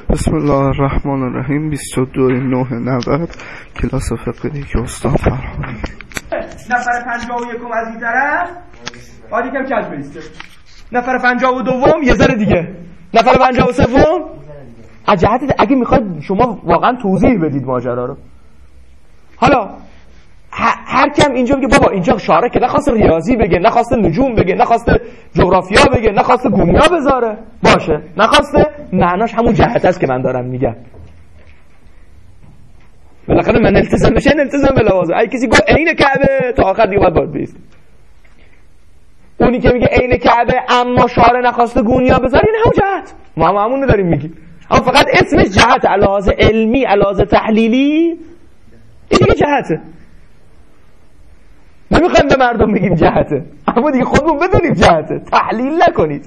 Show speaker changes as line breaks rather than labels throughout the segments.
بسم الله الرحمن الرحیم. 22/9/90 کلاس فقهی که استاد فرهانی.
نفر 51 از این طرف آدی کم کج بیسته. نفر 52 یه ذره دیگه. نفر 53 از جهت اگه میخواید شما واقعا توضیح بدید ماجرا رو. حالا هر کم اینجا بگه بابا اینجا شارع که نخواسته ریاضی بگه، نخواسته نجوم بگه، نخواسته جغرافیا بگه، نخواسته گونیا بذاره، باشه، نخواسته، معناش همون جهت است که من دارم میگم. بالاخره من التزام بشه التزام به لوازم. اگه کسی گفت عین کعبه تا آخر دیگه باید بیست. اونی که میگه عین کعبه اما شارع نخواسته گونیا بذاره، این همون جهت. ما همون داریم میگیم. اما فقط اسمش جهت، علاوه علمی، علاوه تحلیلی، این دیگه جهته. نمیخوایم به مردم بگیم جهته، اما دیگه خودمون بدونیم جهته، تحلیل نکنید.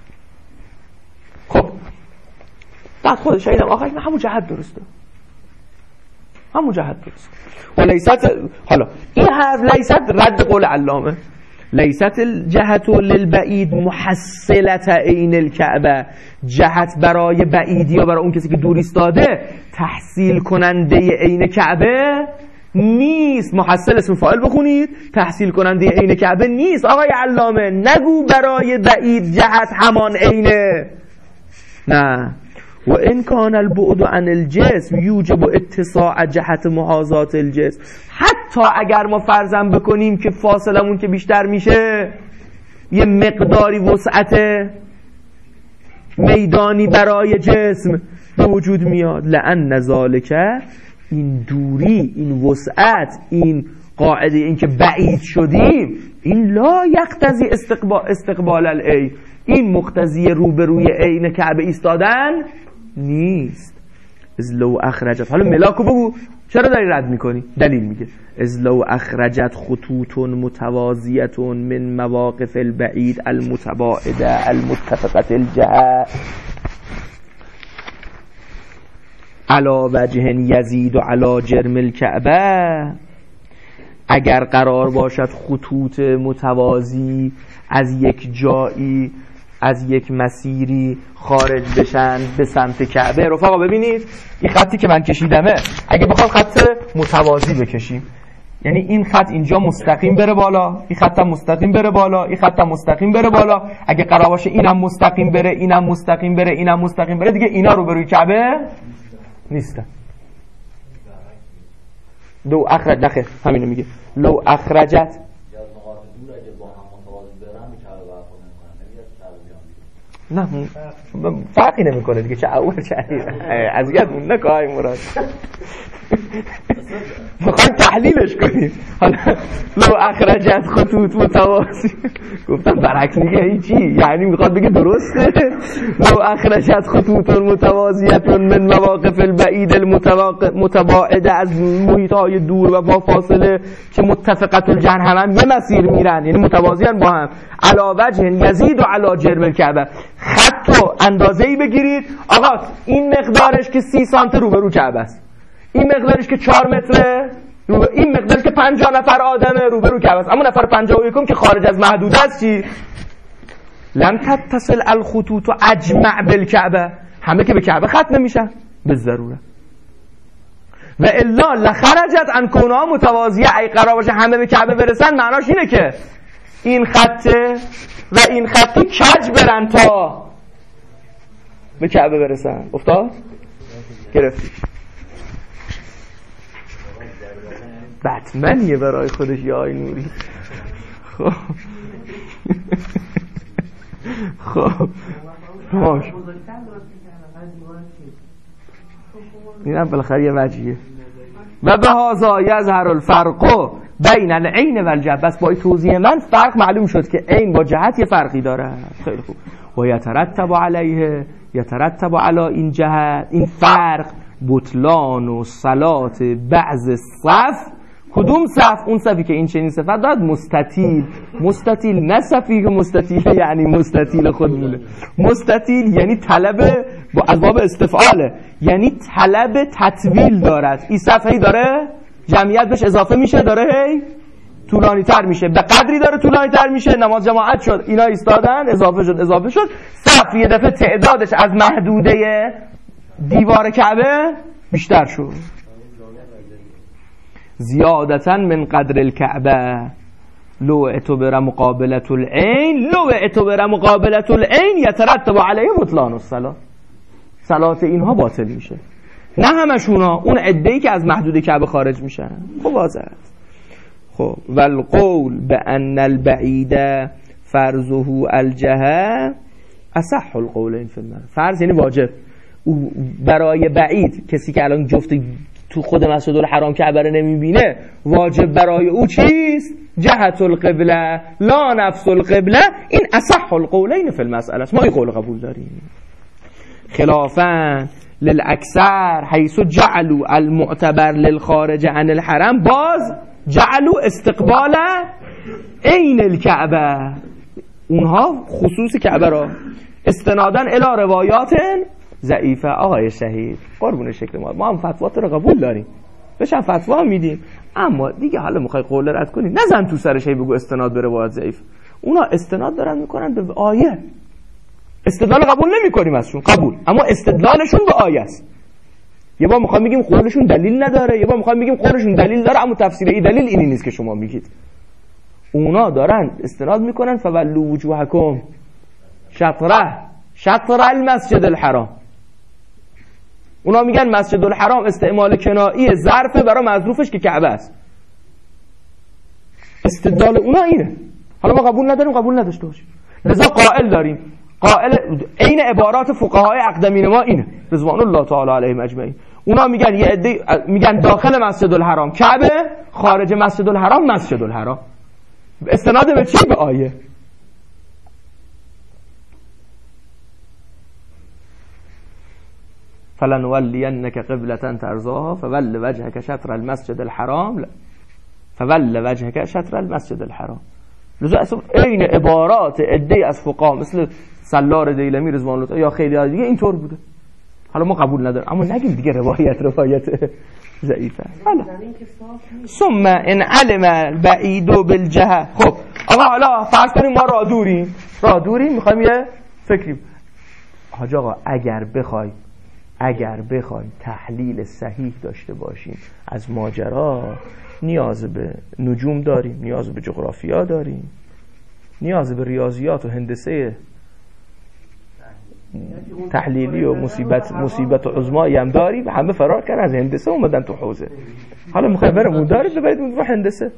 خب بعد خودش شایدم آخر همون جهت درسته، همون جهت درسته. و لیست، حالا این حرف لیست رد قول علامه، لیست الجهت للبعید محصلت عین الکعبه. جهت برای بعیدی یا برای اون کسی که دور ایستاده تحصیل کننده عین کعبه نیست. محصل اسم فاعل بخونید، تحصیل کننده عین کعبه نیست. آقای علامه نگو برای بعید جهت همان عینه، نه. و ان کان البعد عن الجسم یوجب اتساع جهت محاذات الجسم. حتی اگر ما فرضاً بکنیم که فاصلمون که بیشتر میشه یه مقداری وسعت میدانی برای جسم به وجود میاد، لأن ذالک، این دوری، این وسعت، این قاعده، این که بعید شدیم، این لا یقتضی استقبال العین، این مقتضی روبروی عین کعبه ایستادن نیست. از لو اخرجت، حالا ملاکو بگو چرا داری رد میکنی؟ دلیل میگه از لو اخرجت خطوط متوازیت من مواقف البعید المتباعده المتفقه الجهه علا وجه یزید و علا جرم الکعبه. اگر قرار باشد خطوط متوازی از یک جایی، از یک مسیری خارج بشن به سمت کعبه. رفقا ببینید این خطی که من کشیدمه، اگه بخوام خط متوازی بکشیم، یعنی این خط اینجا مستقیم بره بالا، این خط هم مستقیم بره بالا، این خط هم مستقیم بره بالا، اگه قرار باشه اینم مستقیم بره، اینم مستقیم بره، اینم مستقیم بره، دیگه اینا روبروی کعبه نیستن. لو اخرج، نخیر همینو میگه، لو اخرجت نه فرقی نمیکنه دیگه، چه اول چه اذیت مون نکای مراد میخوایم تحلیلش کنیم. حالا لو اخرجت خطوط متوازی، گفتم برعکس میگه هیچی، یعنی میخواد بگه درسته. لو اخرجت خطوط متوازیت من مواقف البعید المتباعده، از محیطهای دور و با فاصله که متفقت الجهن هم یه مسیر میرن، یعنی متوازیان با هم، علا وجه یزید و علا جرم الکعبه. خطو اندازه‌ای بگیرید، آقا این مقدارش که 30 سانتی روبرو کعبه است، این مقدارش که 4 متره، این مقدارش که 50 نفر آدمه روبرو کعبه است. اما نفر 51 که خارج از محدوده است چی؟ لم تتصل الخطوط اجمع بالکعبه، همه که به کعبه ختم نمیشن به ضروره. و الا لخرجت عن کونها متوازیه، ای قرار باشه همه به کعبه برسن، معناش اینه که این خطه و این خطی کج برن تا به کعبه برسن. افتاد؟ گرفتی؟ بتمنیه برای خودش یا آی نوری. خب خب باش، اینم بالاخره یه وجهیه. و به هذا یظهر الفرق بین العین و الجهت. بس با توضیح من فرق معلوم شد که عین با جهت یه فرقی داره. خیلی خوب. و یترتب علیه، یترتب علی این جهت، این فرق، بطلان و صلات بعض صف. کدوم صف؟ اون صفی که این چنین صفت داد، مستطیل. مستطیل نه صفی که مستطیل یعنی مستطیل خودمونه، مستطیل یعنی طلب از باب استفعاله، یعنی طلب تطویل دارد. این صفحه‌ای داره جمعیت بهش اضافه میشه، داره هی طولانی تر میشه، به قدری داره طولانی تر میشه. نماز جماعت شد، اینا ایستادن، اضافه شد، صف یه دفعه تعدادش از محدوده دیوار کعبه بیشتر شد. زیادتا من قدر الکعبه لو اعتبر مقابلة العین لو اعتبر مقابلة العین یترتب علیه بطلان الصلاة. صلات اینها باطل میشه. نه همشونا، اون عده‌ای که از محدود کعبه خارج میشن. خب واضحه. خب والقول بان البعید فرضه الجهه اصح القولین فی المعنى. فرض یعنی واجب. برای بعید، کسی که الان جفت تو خود مسجد الحرام کعبه رو نمیبینه، واجب برای او چیست؟ جهت القبله لا نفس القبله. این اصح القولین فی المسئله. ما این قول قبول داریم. خلافا للاکثر حیث جعلوا المعتبر للخارج عن الحرم باز جعلوا استقبال عین الکعبه. اونها خصوص کعبه را استنادن الی روایات ضعیفه. آقای شهید قربون شکل ما هم فتوات رو قبول داریم، بهشم فتوا میدیم، اما دیگه حالا میخوای قول رد کنی نزن تو سرش بگو استناد به روایات ضعیف. اونا استناد دارن میکنن به آیه. استدلال قبول نمیکنیم ازشون، قبول، اما استدلالشون به آیه است. یه بار میخوام بگیم قولشون دلیل نداره، یه بار میخوام بگیم قولشون دلیل داره، اما تفسیر این دلیل اینی نیست که شما میگید. اونا دارن استناد میکنن فولوا وجوهکم شطر المسجد الحرام. اونا میگن مسجد الحرام استعمال کنایی ظرف برای مظروفش که کعبه است. استدلال اونا اینه. حالا ما قبول نداریم، قبول نداشته باشیم، لذا قائل داریم. قائل عین عبارات فقهای اقدمین ما اینه رضوان الله تعالی علیهم اجمعین. اونا میگن یه عده میگن داخل مسجد الحرام کعبه، خارج مسجد الحرام مسجد الحرام. استناد به چی؟ به آیه. فلنولینک قبلة ترضاها فول وجهک شطر المسجد الحرام فول وجهک شطر المسجد الحرام. لذا اصلا این عبارات عده از فقها مثل سلار دیلمی رضوان الله یا خیلی دیگه اینطور بوده. حالا ما قبول نداریم، اما نگیم دیگه روایت ضعیفه. حالا ثم ان علم البعید بالجهه. خب آقا حالا فرض کنیم ما راه دوریم میخوایم یه فکری. حاج آقا اگر بخوای تحلیل صحیح داشته باشیم از ماجرا، نیاز به نجوم داریم، نیاز به جغرافیا داریم، نیاز به ریاضیات و هندسه تحلیلی و مصیبت عظمایی هم داریم. همه فرار کردن از هندسه اومدن تو حوزه. حالا میخوایم بریم اون دارید ببرید اون رو هندسه.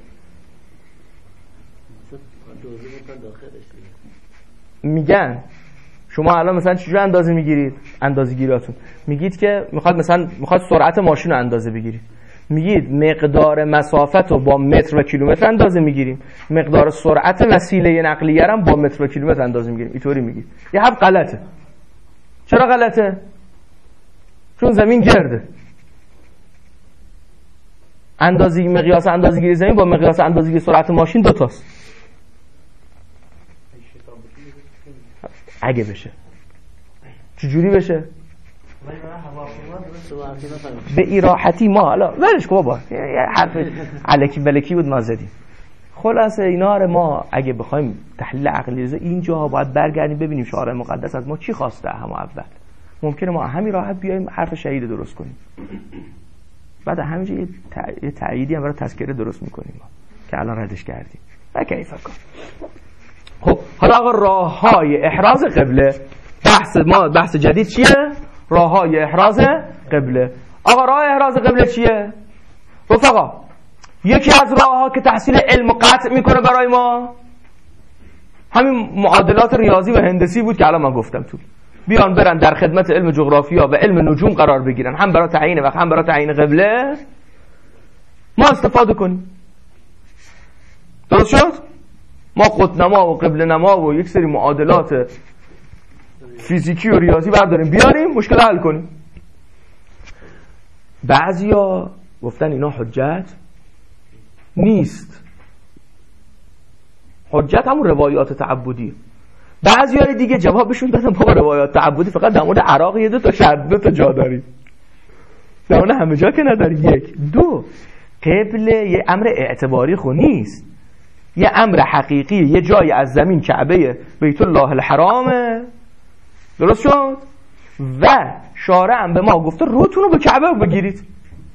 میگن شما الان مثلا چجوری اندازه میگیرید؟ اندازه‌گیراتون میگید که میخواد سرعت ماشین رو اندازه بگیرید، میگید مقدار مسافت رو با متر و کیلومتر اندازه میگیریم، مقدار سرعت وسیله نقلیه هم با متر و کیلومتر اندازه میگیریم. اینطوری میگید. یه حرف غلطه. چرا غلطه؟ چون زمین گرده. مقیاس اندازه‌گیری زمین با مقیاس اندازه‌گیری سرعت ماشین دوتاست. اگه بشه چجوری بشه؟ به ایراحتی ما حالا ولش کن بابا، حرف الکی بلکی بود ما زدیم. خلاصه اینا رو ما اگه بخوایم تحلیل عقلی رضا اینجا باید برگردیم ببینیم شارع مقدس از ما چی خواسته. هم اول ممکنه ما همین راحت بیایم حرف شهید درست کنیم، بعد همینجا یه تأییدی هم برای تذکره درست میکنیم ما که الان ردش کردیم. و کیف کن. خب حالا آقا راههای احراز قبله، بحث جدید چیه؟ راههای احراز قبله. آقا راه احراز قبله چیه؟ رفقا یکی از راهها که تحصیل علم قطع میکنه برای ما همین معادلات ریاضی و هندسی بود که الان من گفتم تو بیان برن در خدمت علم جغرافیا و علم نجوم قرار بگیرن، هم برای تعیین وقت هم برای تعیین قبله ما استفاده کنیم. درست شد؟ ما قطب‌نما و قبله نما و یک سری معادلات فیزیکی و ریاضی برداریم بیاریم مشکل حل کنیم. بعضیا گفتن اینا حجت نیست. حجت همون روایات تعبدی. بعضیای دیگه جوابشون دادن بابا روایات تعبدی فقط در مورد عراق یه دو تا جا داریم، در مورد همه جا که نداریم. یک دو قبله یه امر اعتباری خو نیست، یه امر حقیقی. یه جایی از زمین کعبه بیت الله الحرامه. درست شد؟ و شارع هم به ما گفته روتون رو به کعبه بگیرید،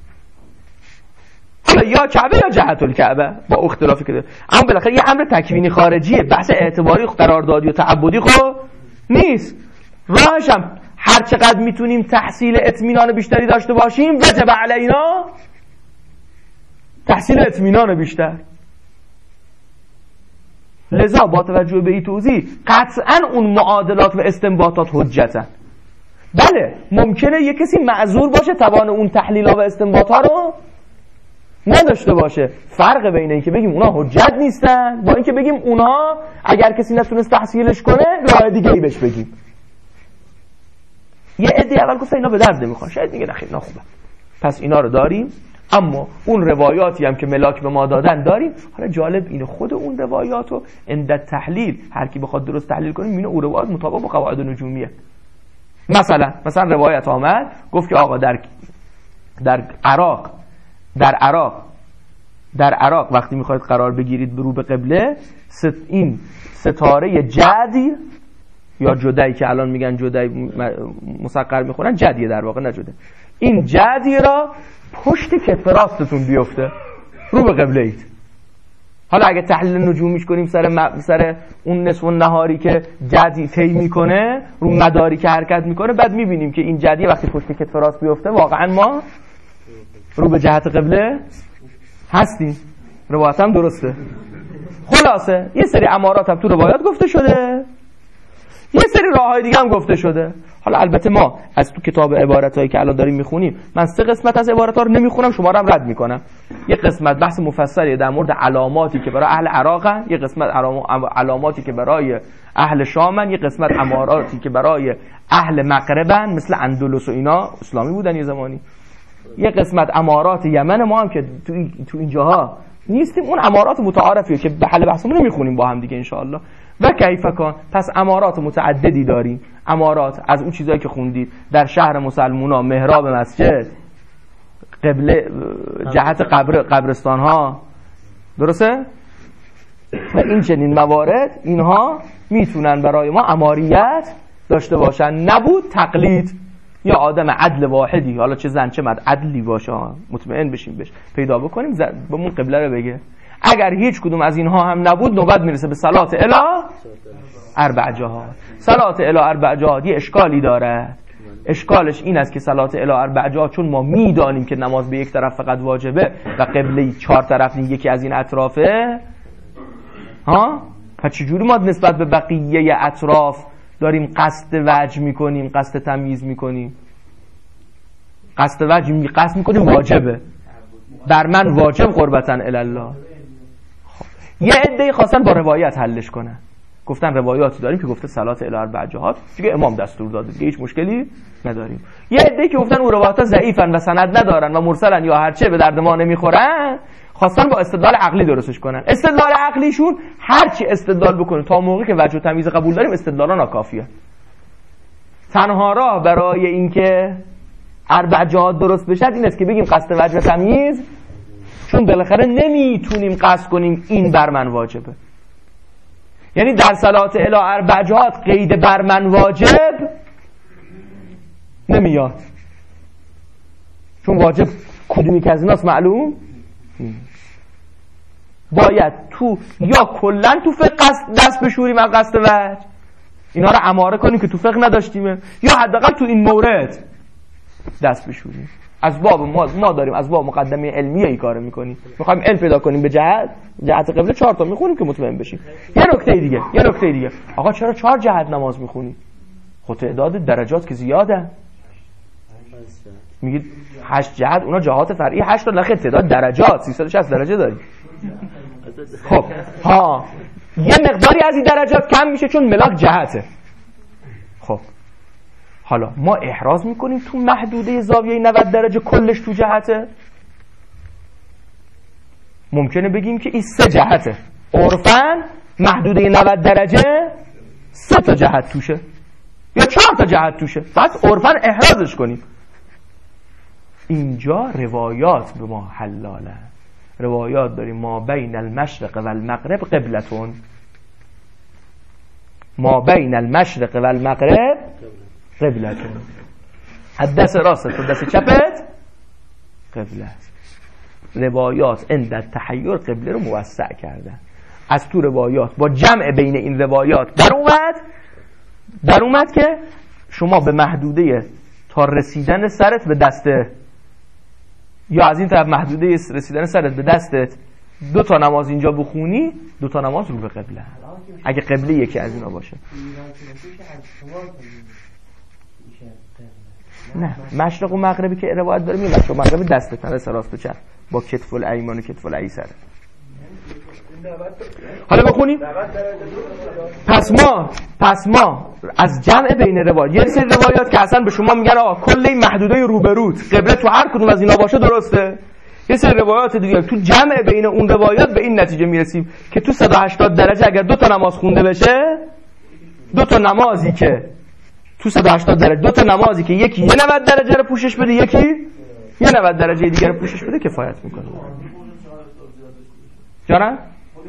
حالا یا کعبه یا جهت الکعبه با اختلافی که داره. اما بالاخره یه امر تکوینی خارجیه، بحث اعتباری قراردادی و تعبدی خب نیست. راهش هم هر چقدر میتونیم تحصیل اطمینان بیشتری داشته باشیم وجب علینا تحصیل اطمینان بیشتر. لذا با توجه به این توضیح قطعا اون معادلات و استنباطات حجتن. بله ممکنه یه کسی معذور باشه توان اون تحلیل‌ها و استنباط‌ها رو نداشته باشه. فرق بین این که بگیم اونا حجت نیستن با این که بگیم اونا اگر کسی نتونست تحصیلش کنه راه دیگه ای بهش بگیم. یه عده اول گفت اینا به درد نمیخوان، شاید میگه نخیر اینا خوبه، پس اینا رو داریم، اما اون روایاتی هم که ملاک به ما دادن داریم. حالا جالب اینه خود اون روایاتو عند تحلیل هر کی بخواد درست تحلیل کنه میبینه اون روایات مطابق با قواعد نجومیه. مثلا روایت آمد گفت که آقا در عراق وقتی میخواید قرار بگیرید رو به قبله، این ستاره جدی یا جدی که الان میگن جدی مسقر میخونن، جدیه در واقع نه جدی، این جدی را پشت کف راستتون بیفته رو به قبله اید. حالا اگه تحلیل نجومیش کنیم سر اون نصف النهاری که جدی طی میکنه رو مداری که حرکت میکنه، بعد میبینیم که این جدی وقتی پشت کف راست بیفته واقعا ما رو به جهت قبله هستیم. روایت هم درسته. خلاصه یه سری امارات هم تو روایات گفته شده، یه سری راههای دیگه هم گفته شده. حالا البته ما از تو کتاب عبارتایی که الان داریم میخونیم، من 3 قسمت از عبارت‌ها رو نمیخونم، شما رو هم رد میکنم. یه قسمت بحث مفصلی در مورد علاماتی که برای اهل عراقن، یه قسمت علاماتی که برای اهل شامن، یه قسمت اماراتی که برای اهل مغربن مثل اندلس و اینا، اسلامی بودن یه زمانی، یه قسمت امارات یمن ما هم که تو این جاها نیستیم، اون امارات متعارفیه که به حل بحثمون میخونیم با هم دیگه ان شاء الله. و کیف کان، پس امارات متعددی داریم. امارات از اون چیزایی که خوندید در شهر مسلمونا، محراب مسجد، قبله، جهت قبرستان ها، درسته؟ و این چنین موارد اینها میتونن برای ما اماریت داشته باشن. نبود تقلید، یا آدم عدل واحدی، حالا چه زن چه مرد عدلی باشه مطمئن بشیم بهش پیدا بکنیم بهمون قبله رو بگه. اگر هیچ کدوم از اینها هم نبود نوبت میرسه به صلات الی 4 جهات. صلات الی 4 جهات یه اشکالی داره. اشکالش این است که صلات الی 4 جهات چون ما میدانیم که نماز به یک طرف فقط واجبه و قبله 4 طرف یکی از این اطرافه، پس چجوری ما نسبت به بقیه اطراف داریم قصد وجه میکنیم، قصد تمییز میکنیم؟ قصد وجه قصد میکنیم واجبه، بر من واجب قربتاً الله. یه عده‌ای خواستن با روایت حلش کنن، گفتن روایاتی داریم که گفته صلات الی 4 جهات، دیگه امام دستور داده، دیگه هیچ مشکلی نداریم. یه عده‌ای که گفتن اون روایات ضعیفن و سند ندارن و مرسلن یا هرچه به درد ما نمیخورن، خواستن با استدلال عقلی درستش کنن. استدلال عقلیشون هرچی استدلال بکنه تا موقعی که وجه و تمییز قبول داریم استدلالا ناکافیه. تنها راه برای اینکه 4 جهات درست بشه این است که بگیم قصد وجه و تمییز، چون بالاخره نمیتونیم قصد کنیم این بر من واجبه. یعنی در صلات الی 4 جهات قید بر من واجب نمیاد، چون واجب کدومی که از ایناست معلوم. باید تو یا کلن تو فقه دست بشوریم از قصد وجه، اینا رو اماره کنیم که تو فقه نداشتیمه، یا حداقل تو این مورد دست بشوریم. از باب ما داریم از باب مقدمه علمیه ای کارو میکنیم، میخوایم علم پیدا کنیم به جهت قبله 4 تا میخونیم که مطمئن بشیم. یه نکته دیگه آقا چرا 4 جهت نماز میخونی؟ خود تعداد درجات که زیاده، میگید 8 جهت، اونا جهات فرعی 8 تا، لخه تعداد درجات 360 درجه داریم. خب یه مقداری از این درجات کم میشه چون ملاک جهته. خب حالا ما احراز میکنیم تو محدوده زاویه 90 درجه کلش تو جهته، ممکنه بگیم که این 3 جهته، عرفاً محدوده 90 درجه 3 تا جهت توشه یا 4 تا جهت توشه، پس عرفاً احرازش کنیم. اینجا روایات به ما حلاله. روایات داریم ما بین المشرق و المغرب قبلتون، ما بین المشرق و المغرب قبلتون. از دست راست تا دست چپت قبله است. روایات عند التحیر قبله رو موسع کردن. از تو روایات با جمع بین این روایات در اومد که شما به محدوده تا رسیدن سرت به دسته، یا از این طرف محدوده رسیدن سرت به دستت 2 نماز اینجا بخونی، 2 نماز رو به قبله، اگه قبله یکی از اینا باشه. نه، مشرق و مغربی که روایت داره میگه مشرق و مغرب دستت نه راست و چپ با کتف الایمان و کتف الایسر. حالا بخونیم. پس ما از جمع بین روایات، یه سری روایات که اصلا به شما میگن آقا کل این محدوده روبروت قبله تو هر کدوم از اینا باشه درسته. یه سری روایات دیگه تو جمع بین اون روایات به این نتیجه میرسیم که تو 180 درجه اگر 2 نماز خونده بشه، 2 نمازی که تو 180 درجه 2 نمازی که یکی 90 درجه رو پوشش بده، یکی 90 درجه دیگه رو پوشش بده کفایت میکنه. جانم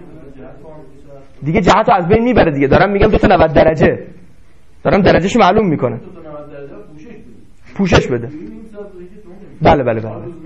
دیگه جهت رو از بین میبره دیگه. دارم میگم 2 90 درجه، دارم درجهش معلوم میکنه. پوشش بده. بله.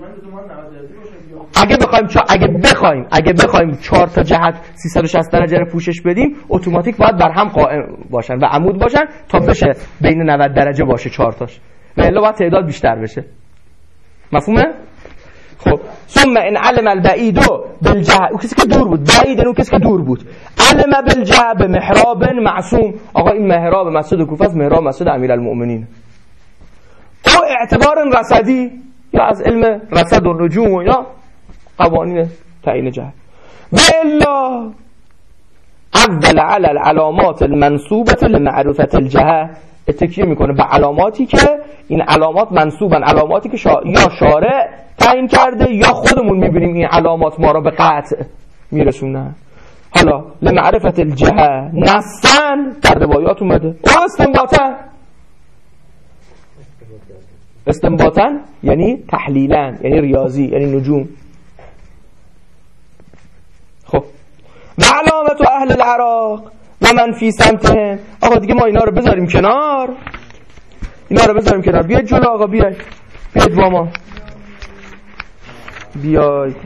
اگه بخوایم 4 تا جهت 360 درجه رو پوشش بدیم، اتوماتیک باید بر هم قائم باشن و عمود باشن تا بشه بین 90 درجه باشه 4 تاش، و الا باید تعداد بیشتر بشه. مفهومه؟ خب ثم ان علم البعید بالجهه، اون کسی که دور بود، بعید اون کسی که دور بود، علم بالجهه بمحراب معصوم. آقا این محراب مسجد کوفه است، محراب مسجد امیرالمؤمنین. او اعتبار رصدی، یا از علم رصد و نجوم و اینا قوانین تعیین جهت. و الا اول على العلامات المنصوبه لمعرفه الجهه، تکیه میکنه به علاماتی که این علامات منصوبن، علاماتی که یا شارع تعیین کرده یا خودمون میبینیم این علامات ما را به قطع میرسونن. حالا لمعرفت الجهه نصاً در روایات اومده، و استنباطاً یعنی تحلیلاً، یعنی ریاضی، یعنی نجوم. خب و علامت اهل العراق و من فی سمتهم. آقا دیگه ما اینا رو بذاریم کنار، بیاید جلو آقا، بیاید با ما، بیاید.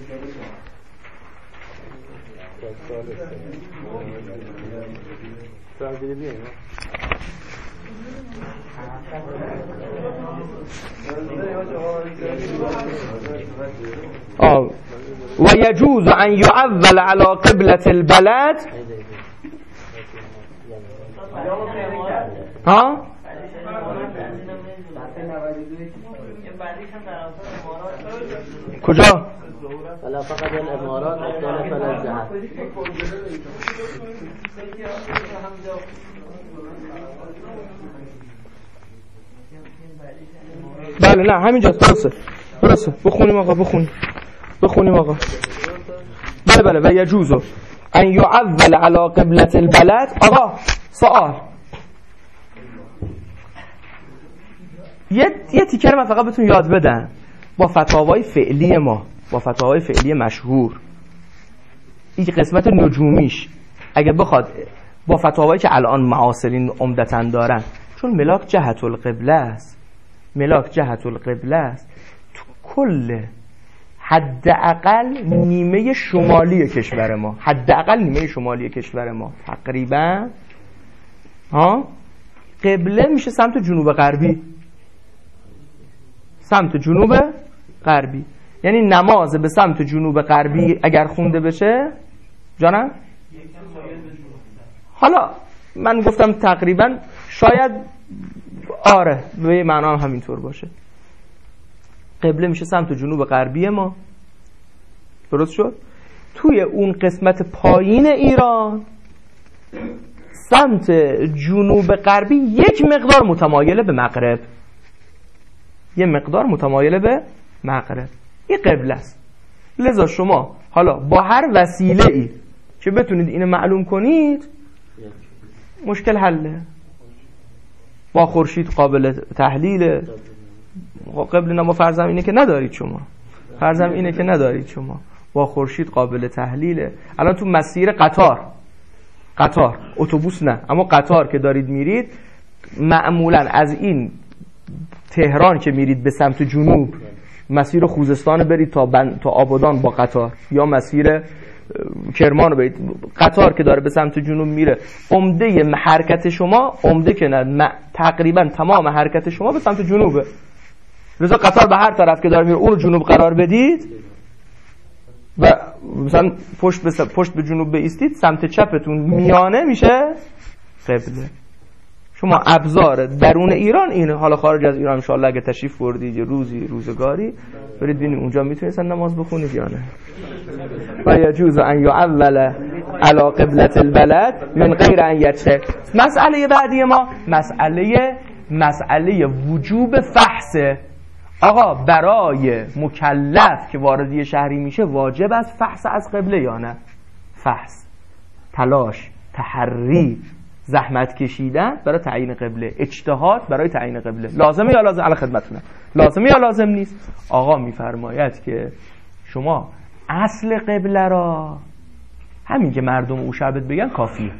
و یجوز ان یعول علی قبلة البلد. ها کجا؟
ولا فقط الامارات مختلف الجهات.
بله نه همینجا درسته. بخونیم آقا، بخونیم آقا. بله و یجوز ان یعول علی قبلة البلد. آقا سوال، یه تیکر من فقط بهتون یاد بدم. با فتاوای فعلی ما، با فتاوای فعلی مشهور، این قسمت نجومیش اگه بخواد با فتاوایی که الان معاصرین عمدتاً دارن، چون ملاک جهت القبله است، تو کل حداقل نیمه شمالی کشور ما، تقریبا قبله میشه سمت جنوب غربی. یعنی نماز به سمت جنوب غربی اگر خونده بشه، جانم حالا من گفتم تقریبا، شاید آره به معنا هم همینطور باشه. قبله میشه سمت جنوب غربی ما، درست شد؟ توی اون قسمت پایین ایران سمت جنوب غربی یک مقدار متمایل به مغرب، این قبله است. لذا شما حالا با هر وسیله ای که بتونید اینو معلوم کنید، مشکل حله. با خورشید قابل تحلیل قبل نما فرضم اینه که ندارید شما، با خورشید قابل تحلیله. الان تو مسیر قطار اتوبوس نه، اما قطار که دارید میرید، معمولا از این تهران که میرید به سمت جنوب مسیر خوزستان برید تا آبادان با قطار، یا مسیر کرمان رو برید. قطار که داره به سمت جنوب میره، عمده حرکت شما، عمده که نه تقریبا تمام حرکت شما به سمت جنوبه. لذا قطار به هر طرف که داره میره اون رو جنوب قرار بدید و مثلا پشت به جنوب بایستید، سمت چپتون میانه میشه قبله. شما ابزار درون ایران اینه، حالا خارج از ایران ان شاء الله اگه تشریف بردید یه روزگاری برید ببینید اونجا میتونید نماز بخونید یا نه. و یجوز ان یعول علی قبلة البلد من غیر ان یجتهد. مسئله بعدی ما مسئله وجوب فحص. آقا برای مکلف که وارد یه شهری میشه واجب است فحص از قبله یا نه؟ فحص، تلاش، تحری، زحمت کشیدن برای تعیین قبله، اجتهاد برای تعیین قبله. لازمه یا لازم؟ علی خدمتتونم. لازمه یا لازم نیست؟ آقا میفرماید که شما اصل قبله را همین که مردم او شعبت بگن کافیه،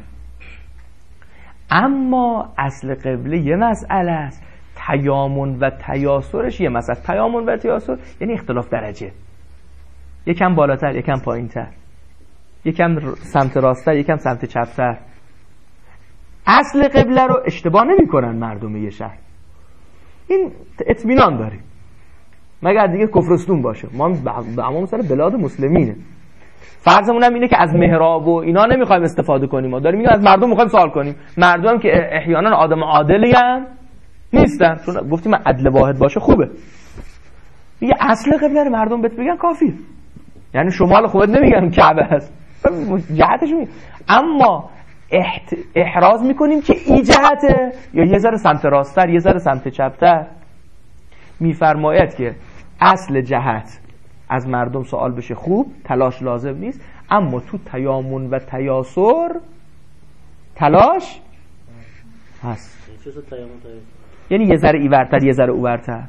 اما اصل قبله یه مسئله است، تیامن و تیاسرش یه مسئله. تیامن و تیاسر یعنی اختلاف درجه، یکم بالاتر یکم پایینتر، یکم سمت راستتر یکم سمت چپتر. اصل قبله رو اشتباه نمی کنن مردم یه شهر، این اطمینان داریم، مگر دیگه کفرستون باشه. ما به اما مثلا بلاد مسلمینه، فرضمون هم اینه که از محراب و اینا نمیخوایم استفاده کنیم، ما داریم از مردم میخوایم سوال کنیم. مردم که احیانا آدم عادلی هم نیستن، چون گفتیم عدل واحد باشه خوبه. میگه اصل قبله رو مردم بهت بگن کافیه، یعنی شمال خودت نمیگن کعبه هست، جهتش میگن، اما احراز میکنیم که این جهته یا یه ذره سمت راستتر یه ذره سمت چپتر. میفرماید که اصل جهت از مردم سوال بشه خوب، تلاش لازم نیست، اما تو تیامن و تیاسر تلاش هست. یعنی یه ذره ایورتر یه ذره اوورتر،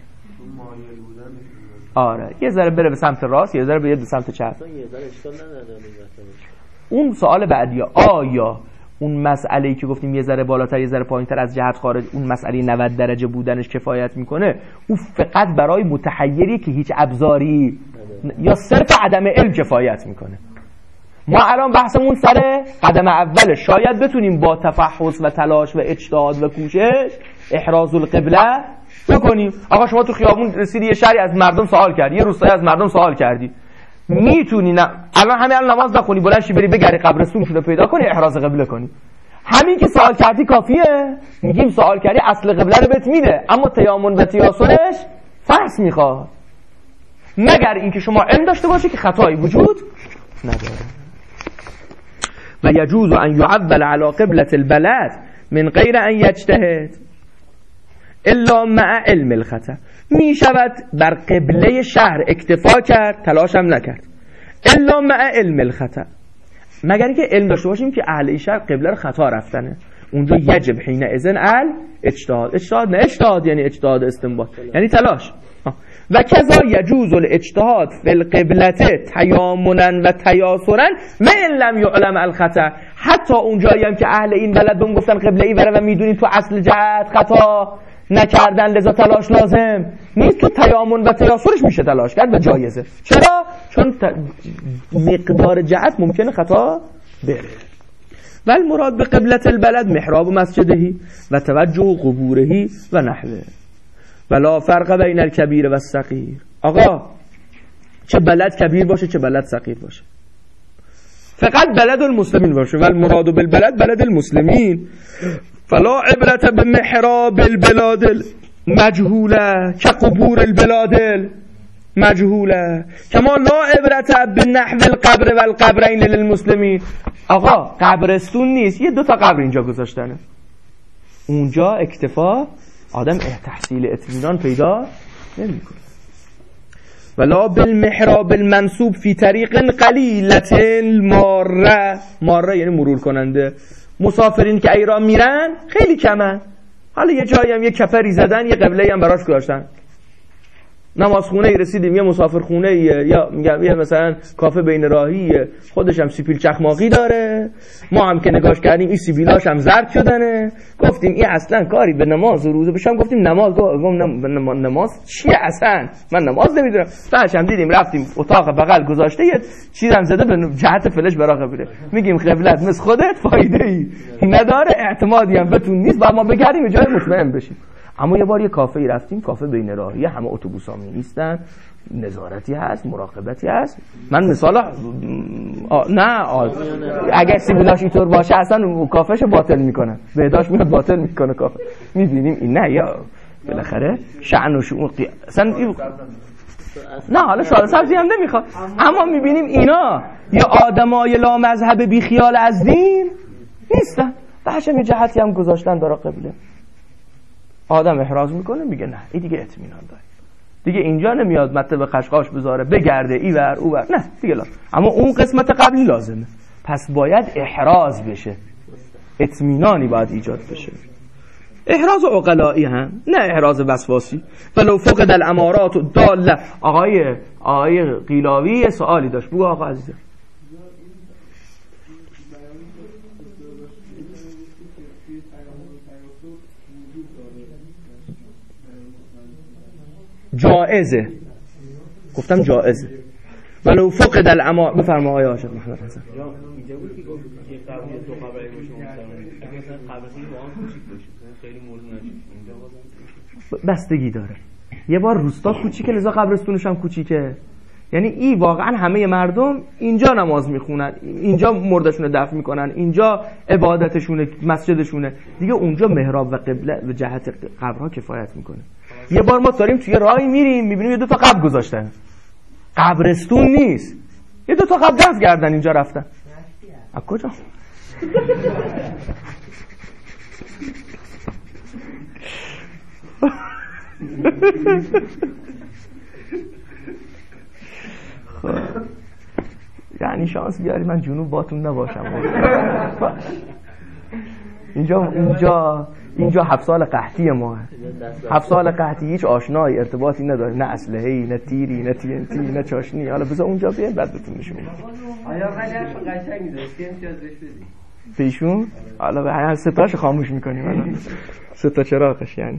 آره یه ذره بره به سمت راست یه ذره بره به سمت چپ. اون سوال بعدی، آیا اون مسئله‌ای که گفتیم یه ذره بالاتر یه ذره پایینتر از جهت خارج، اون مسئله 90 درجه بودنش کفایت میکنه؟ اون فقط برای متحیری که هیچ ابزاری یا صرف عدم علم کفایت میکنه. ما الان بحثمون سر قدم اوله، شاید بتونیم با تفحص و تلاش و اجتهاد و کوشش احراز القبله بکنیم. آقا شما تو خیابون رسیدی یه شهری از مردم سوال کردی، یه روستایی از مردم سوال کردی، میتونی الان همین نماز نخونی بلند شی بری بگری قبرستونشون رو پیدا کنی احراز قبله کنی. همین که سوال کردی کافیه. میگیم سوال کردی اصل قبله رو بهت میده، اما تیامن و تیاسرش فحص میخواد، مگر اینکه شما علم داشته باشی که خطایی وجود نداره. و یجوز ان یعول علی قبلة البلد من غیر ان یجتهد الا مع علم الخطا. می شود بر قبله شهر اکتفا کرد، تلاش هم نکرد، الا مع علم الخطا، مگر اینکه علم داشته باشیم که اهل شهر قبله رو خطا رفتنه. اونجا یجب حین اذن اجتهاد. اجتهاد نه اجتهاد یعنی اجتهاد استنباط، یعنی تلاش. و کذا یجوز الاجتهاد فی القبلة تیامنا و تیاسرا ما ان لم یعلم الخطا. حتی اونجایی هم که اهل این بلد بهم گفتن قبله ای بره و میدونید تو اصل جهت خطا نکردن، لذا تلاش لازم نیست، تو تیامن و تیاسرش میشه تلاش کرد و جایزه. چرا؟ چون مقدار جهت ممکنه خطا بره. و المراد به قبلة البلد محراب مسجدهی و توجه قبورهی و نحوه ولا فرق بین الکبیر و الصغیر. آقا چه بلد کبیر باشه چه بلد صغیر باشه، فقط بلد المسلمین باشه. و المراد بالبلد بلد المسلمین فلا عبرت بمحراب البلاد المجهوله كقبور البلاد المجهوله كما لا عبرت بنحو القبر والقبرین للمسلمین. آقا قبرستون نیست، یه دو تا قبر اینجا گذاشتنه، اونجا اکتفا آدم تحصیل اطمینان پیدا نمیکنه. ولا بالمحراب المنصوب فی طریق قلیلة ماره یعنی مرور کننده. مسافرین که ایران میرن خیلی کمن، حالا یه جایی هم یه کفری زدن یه قبله هم براش گذاشتن، نماز خونه ای رسیدیم، یه مسافر خونه ایه، یا میگم یه مثلا کافه بین راهیه، خودش هم سیبیل چخماقی داره، ما هم که نگاش کردیم این سیبیلاش هم زرد شدنه، گفتیم این اصلا کاری به نماز و روزه بشم، گفتیم نماز، نماز چیه اصلا، من نماز نمیدونم. بعدش هم دیدیم رفتیم اتاق بغل گذاشته یه چیزم زده به جهت فلش برا قبله، میگیم قبلت مثل خودت فایده ای نداره، اعتمادی هم بهتون نیست، بعد ما بگردیم جای مطمئن بشیم. اما یه بار یه کافه ای رفتیم، کافه بین راهیه، همه اتوبوسا میایستن، نظارتی هست، مراقبتی هست. من مثلا اگه سیبیلاش اینطور باشه اصلا کافهشو باطل میکنن، بهداشت میاد باطل میکنه کافه. میبینیم این نه، یا بالاخره شأن و شؤون اصلا نه، حالا شال سبزی هم نمیخواد، اما میبینیم اینا یا آدمای لا مذهب بی خیال از دین نیستن، بهشم یه جهتی هم گذاشتن داره قبله. آدم احراز میکنه میگه نه این دیگه اطمینان داره، دیگه اینجا نمیاد مته به خشخاش بذاره بگرده ایور اوور، نه دیگه لازم. اما اون قسمت قبلی لازمه، پس باید احراز بشه، اطمینانی باید ایجاد بشه، احراز عقلائی هم، نه احراز وسواسی. ولو فقد الامارات الداله. آقای قیلاوی سوالی داشت، بگو آقا عزیزم. جائزه، گفتم جائزه. ولو فقد الامارات، بفرما آقای عاشق محمد حسن.
اینجا بود که گفت یه قبری دو قبری باشه، مثلا قبرسی با آن کوچیک باشه، خیلی مولو نشه.
بستگی داره. یه بار روستا کوچیکه لذا قبرستونش هم کوچیکه، یعنی این واقعا همه مردم اینجا نماز میخونن، اینجا مردشون دفن میکنن، اینجا عبادتشونه، مسجدشونه دیگه، اونجا محراب و قبله و جهت قبرها کفایت میکنه. یه بار ما داریم توی راهی میریم میبینیم یه دو تا قبر گذاشتن، قبرستون نیست، یه دو تا قبر دفن کردن اینجا رفتن. از کجا؟ یعنی شانس بیاری من جنوب باتون نباشم. اینجا 7 سال قحطی ما، 7 سال قحطی، هیچ آشنایی ارتباطی نداره، نه اسلحه‌ای، نه تیری، نه TNT، نه چاشنی. حالا بذار اونجا بیاین بعد بهتون نشون میدم.
آیا قشنگ میذاشت که امتیاز بهش بدی
پیشون؟ حالا به هر ستاش خاموش میکنیم الان، 3 تا چراغش یعنی.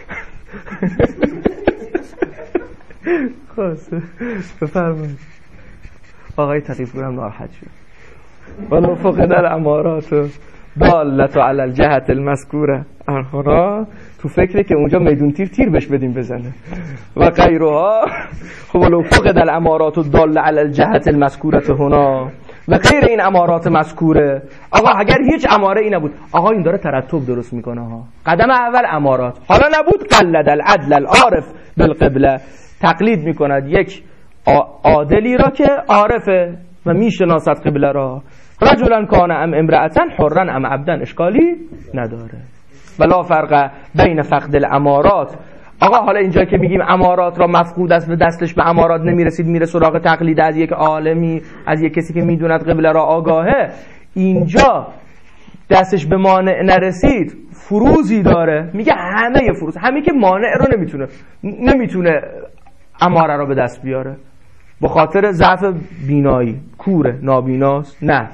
خلاص بفرمایید. آقای تقی‌پورم ناراحت شد. ولو فقد الامارات دالت علی الجهت المذکوره، هنا تو فکره که اونجا میدون تیر بهش بدیم بزنه و غیرها. ولو فقد الامارات الداله علی الجهت المذکوره هنا و غیر این امارات مذکوره. آقا اگر هیچ اماره ای نبود، آقا این داره ترتب درست میکنه ها. قدم اول امارات، حالا نبود قلد العدل العارف بالقبله، تقلید میکند یک عادلی را که عارفه و میشناسد قبله را، رجلا کان ام امرأتا حرا ام عبدا، اشکالی نداره. ولا فرق بین فقد الامارات. آقا حالا اینجا که میگیم امارات را مفقود است و دستش به امارات نمیرسید، میره سراغ تقلید از یک عالمی، از یک کسی که میدوند قبله را آگاهه، اینجا دستش به مانع نرسید، فروزی داره. میگه همه فروز، همین که مانع رو نمیتونه اماره را به دست بیاره، به خاطر ضعف بینایی، کوره، نابیناست، نه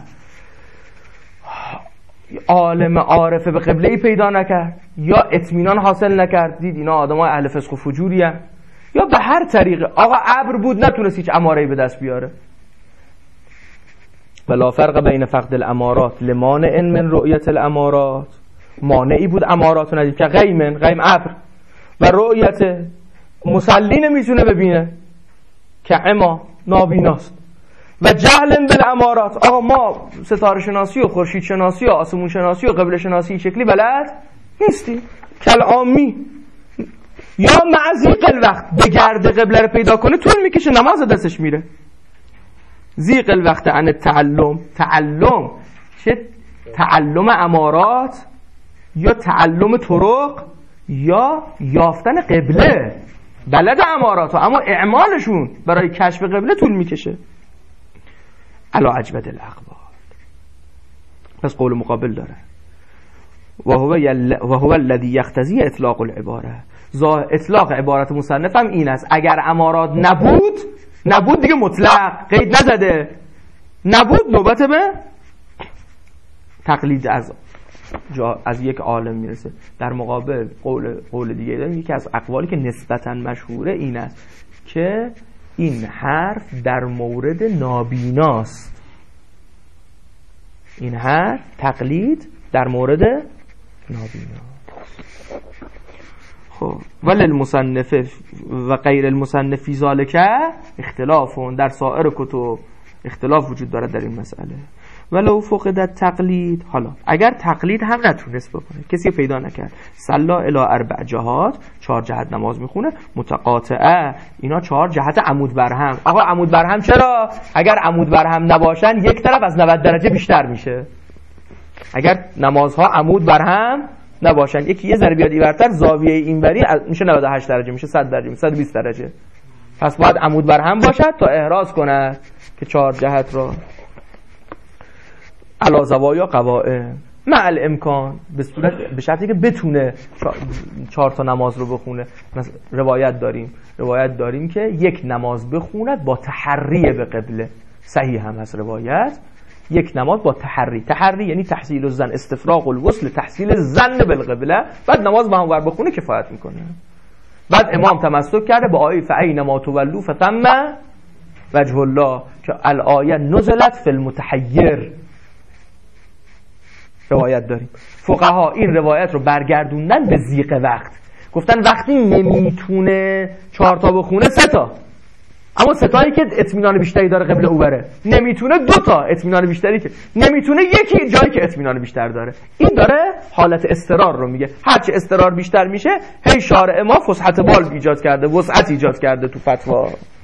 عالم عارفه به قبله‌ای پیدا نکرد، یا اطمینان حاصل نکرد، دید اینا آدمای اهل فسق و فجوری هستند، یا به هر طریقه آقا ابر بود نتونست هیچ اماره‌ای به دست بیاره. ولا فرق بین فقد الامارات لمانع من رؤیت الامارات، مانعی بود امارات رو ندید که غیم ابر، و رؤیت مسلی نمیتونه ببینه که اما نابیناست، و جهل بالامارات. آقا ما ستاره شناسی و خورشید شناسی و آسمون شناسی و قبله شناسی شکلی بلد نیستیم، کلامی. یا معزیق الوقت، بگرد قبله رو پیدا کنه طول میکشه، نماز دستش میره. زیق الوقت عن تعلم چه تعلم امارات، یا تعلم طرق، یا یافتن قبله. بلد امارات ها، اما اعمالشون برای کشف قبله طول میکشه. علا عجبت الاقوال. پس قول مقابل داره. و هو الذی یقتضی اطلاق العباره. اطلاق عبارت مصنف هم این است اگر امارات نبود دیگه مطلق قید نزده، نبود نوبت به تقلید از یک عالم میرسه. در مقابل قول دیگه داریم، یکی از اقوالی که نسبتاً مشهوره این است که این حرف در مورد نابیناست. این حرف تقلید در مورد نابینا. خب ولی المصنف و غیر المصنف فی ذالک اختلافون، در سایر کتب اختلاف وجود دارد در این مسئله. ولو فقدت تقلید، حالا اگر تقلید هم نتونست بکنه، کسی پیدا نکرد، صلا الی 4 جهات، 4 جهت نماز میخونه، متقاطعه، اینا 4 جهت عمود برهم. آقا عمود برهم چرا؟ اگر عمود برهم نباشن یک طرف از 90 درجه بیشتر میشه. اگر نمازها عمود برهم نباشن، یکی یه ذره بیاد اینورتر، زاویه اینوری میشه 98 درجه، میشه 100 درجه، 120 درجه. پس باید عمود برهم باشد تا احراز کنه که 4 جهت را علا زوایا قواعد مع الامکان، به شرطی که بتونه 4 تا نماز رو بخونه. مثلا روایت داریم که یک نماز بخوند با تحری به قبله، صحیح هم هست روایت، یک نماز با تحری یعنی تحصیل الظن، استفراغ الوصل، تحصیل الظن بالقبله، بعد نماز با هم ور بخونه کفایت میکنه. بعد امام تمسک کرده با آیه فأینما تولوا فثم وجه الله که الآیه نزلت فی المتحیر. روایت داریم فقها این روایت رو برگردوندن به ضیق وقت، گفتن وقتی نمیتونه 4 تا بخونه 3 تا، اما 3 تایی که اطمینان بیشتری داره قبل او بره، نمیتونه 2 تا اطمینان بیشتری که نمیتونه یکی جایی که اطمینان بیشتر داره. این داره حالت اضطرار رو میگه، هرچه اضطرار بیشتر میشه هی شارع ما فسحت بال ایجاد کرده، وسعت ایجاد کرده تو فتوا.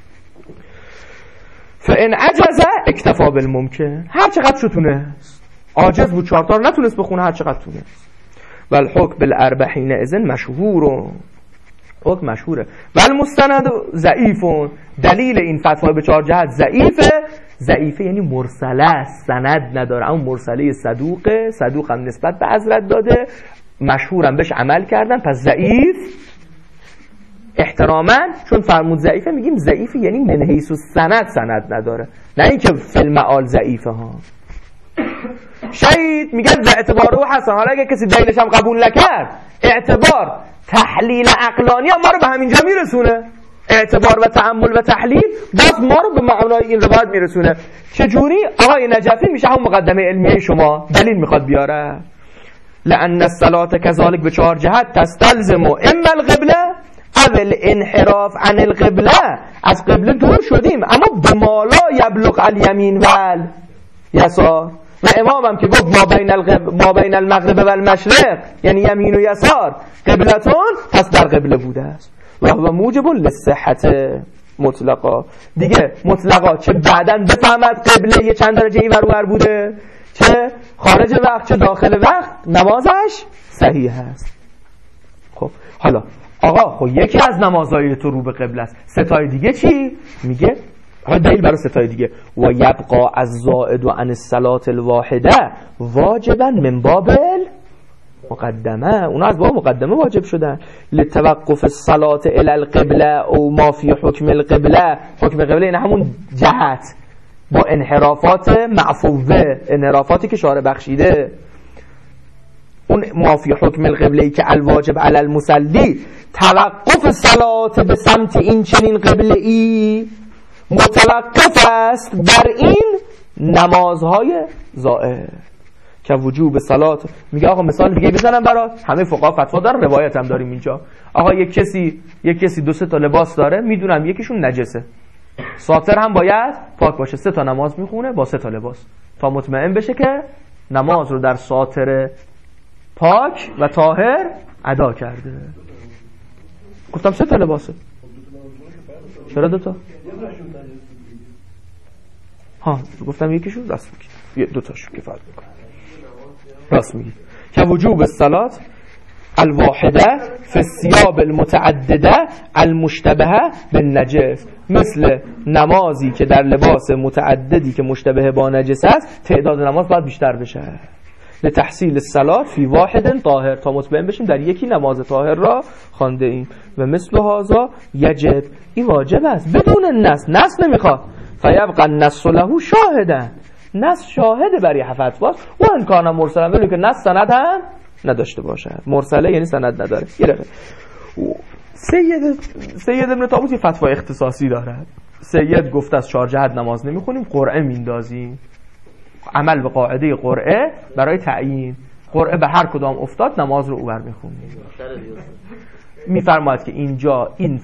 فان عجز اکتفا بالممکن، هر چقدر شتونه عاجز بود 4 تا رو نتونست بخونه، هر چقدر تونست. والحکم بالاربعین اذن مشهور، حکم مشهوره. والمستند ضعیف، دلیل این فتوا به 4 جهت ضعیفه یعنی مرسله، سند نداره، اما مرسله صدوق هم نسبت به حضرت داده، مشهورم بهش عمل کردن، پس ضعیف احتراما. چون فرمود ضعیفه میگیم ضعیفه یعنی من حیث سند نداره، نه اینکه فی المعال ضعیفه ها. شهید میگن به اعتبار و حسن. حالا اگه کسی دلیلش هم قبول نکرد، اعتبار تحلیل عقلانی ما رو به همینجا میرسونه، اعتبار و تأمل و تحلیل باز ما رو به معنای این روایت میرسونه. چجوری؟ آقای نجفی میشه هم مقدمه علمیه شما، دلیل میخواد بیاره. لأن الصلاة كذلك به 4 جهت تستلزم اما القبله او الانحراف عن القبله، از قبله دور شدیم اما به مالا یبلغ الیمین و یسار. و امامم که گفت ما بین المغرب و المشرق یعنی یمین و یسار قبلتون، پس در قبله بوده است. و هو موجب للصحت مطلقا، دیگه مطلقا چه بعداً بفهمد قبله یه چند درجه این ور بوده، چه خارج وقت چه داخل وقت، نمازش صحیح است. خب حالا آقا خب یکی از نمازهای تو رو به قبله است، 3 تای دیگه چی؟ میگه دلیل برای 3 تای دیگه و یبقى الزائد عن الصلاة الواحده واجبا من باب مقدمه، اونا از باب مقدمه واجب شدن. لتوقف الصلاة الى القبله او ما فی حکم القبله، حکم قبله این همون جهت با انحرافات معفوه، انحرافاتی که شارع بخشیده، اون ما فی حکم القبله که الواجب علی المصلی، توقف صلاة به سمت این چنین قبله ای متوقف است بر این نمازهای زائد که وجوب صلات. میگه آقا مثال دیگه بزنم برات، همه فقها فتوا دارن، روایت هم داریم اینجا. آقا یک کسی 2-3 تا لباس داره، میدونم یکیشون نجسه، ساتر هم باید پاک باشه، 3 تا نماز میخونه با 3 تا لباس تا مطمئن بشه که نماز رو در ساتر پاک و طاهر ادا کرده. گفتم 3 تا لباسه، چرا 2 تا؟ ها گفتم یکیشون راست میگی، 2 تاشون کفایت میکنه، راست میگی. که وجوب الصلاة الواحده فی الثياب المتعدده المشتبهه بالنجس، مثل نمازی که در لباس متعددی که مشتبه با نجس است، تعداد نماز باید بیشتر بشه. لتحصیل الصلات فی واحد طاهر، تا مطمئن بشیم در یکی نماز طاهر را خوانده ایم. و مثل هذا یجب، این واجب است بدون نص نمیخواد. فیبقى النص له شاهدا، نص شاهد برای فتواست. و ان کان مرسلا، ولی که نص سند هم نداشته باشد. مرسله یعنی سند نداره. سید ابن طاووس فتوا اختصاصی دارد. سید گفته از 4 جهت نماز نمیخونیم، قرعه میندازیم. عمل به قاعده قرعه برای تعیین، قرعه به هر کدام افتاد نماز رو اوبر میخونیم. میفرماید که اینجا این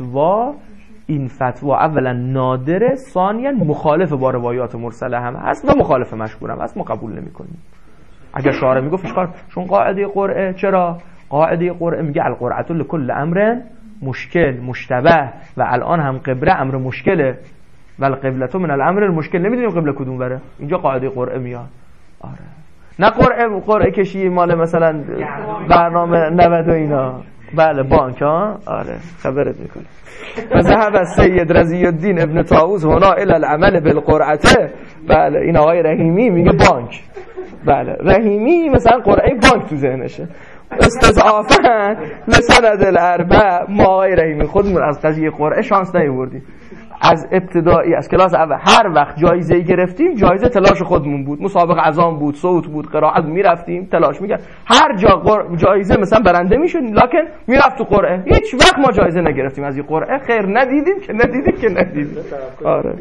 فتوا اولا نادره، ثانیا مخالف با روایات مرسله هم هست و مخالف مشهور هم هست، ما قبول نمیکنیم. اگر شارع میگفت اشکال، چون قاعده قرعه، چرا قاعده قرعه میگه القرعه لكل امر مشکل مشتبه، و الان هم قبله امر مشکله و القبلة من الامر المشکل، نمیدونیم قبله کدوم بره. اینجا قاعده قرعه میاد. آره، نه قرعه کشی مال مثلا برنامه 90 و اینا، بله بانک ها. آره خبرت میکنه. و ذهب السید رضی الدین ابن طاووس هنا الى العمل بالقرعه. بله این آقای رحیمی میگه بانک. بله رحیمی مثلا قرعه بانک تو ذهنشه. استضعافاً لسند الاربع. ما آقای رحیمی خودمون از قضیه قرعه شانس نیاوردیم. از ابتدایی از کلاس اول هر وقت جایزه گرفتیم، جایزه تلاش خودمون بود. مسابقه اذان بود، صوت بود، قرائت، میرفتیم تلاش میکرد. هر جا جایزه مثلا برنده میشد، لکن میرفت تو قرعه. هیچ وقت ما جایزه نگرفتیم از این قرعه. خیر ندیدیم. آره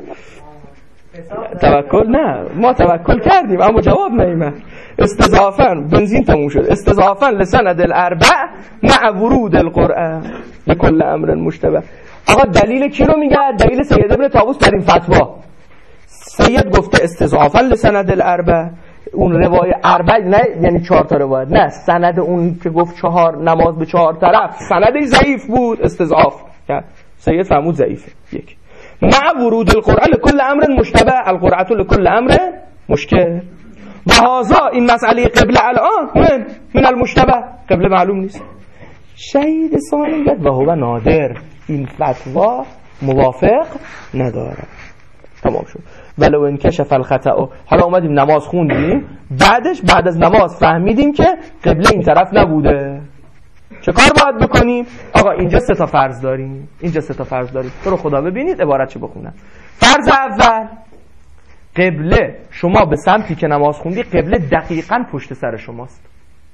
توکل نه، ما توکل کردیم اما جواب نمیاد. استضعافاً بنزین تموم شد. استضعافاً لسند الاربع مع ورود القرآن لكل امر مشتبه. آقا دلیل کی رو میگه؟ دلیل سید ابن طاووس در این فتوا. سید گفته استضعافاً لسند الاربع، اون روایت اربع نه یعنی 4 تا روایت، نه سند اون که گفت 4 نماز به 4 طرف سندش ضعیف بود، استضعاف کرد. سید فرمود ضعیفه. یک مع ورود القرآن لكل امر مشتبه، القرعه لكل امر مشکل. و هذا این مسئله قبله الان من المشتبه، قبله معلوم نیست. شهید ثانی میگه و هو نادر، این فتوا موافق نداره. تمام شد. ولو انکشف الخطأ. حالا اومدیم نماز خوندیم، بعد از نماز فهمیدیم که قبله این طرف نبوده. چه کار باید بکنیم؟ آقا اینجا 3 تا فرض داریم. تو رو خدا ببینید عبارت چه بخونم. فرض اول، قبله شما به سمتی که نماز خوندی، قبله دقیقاً پشت سر شماست.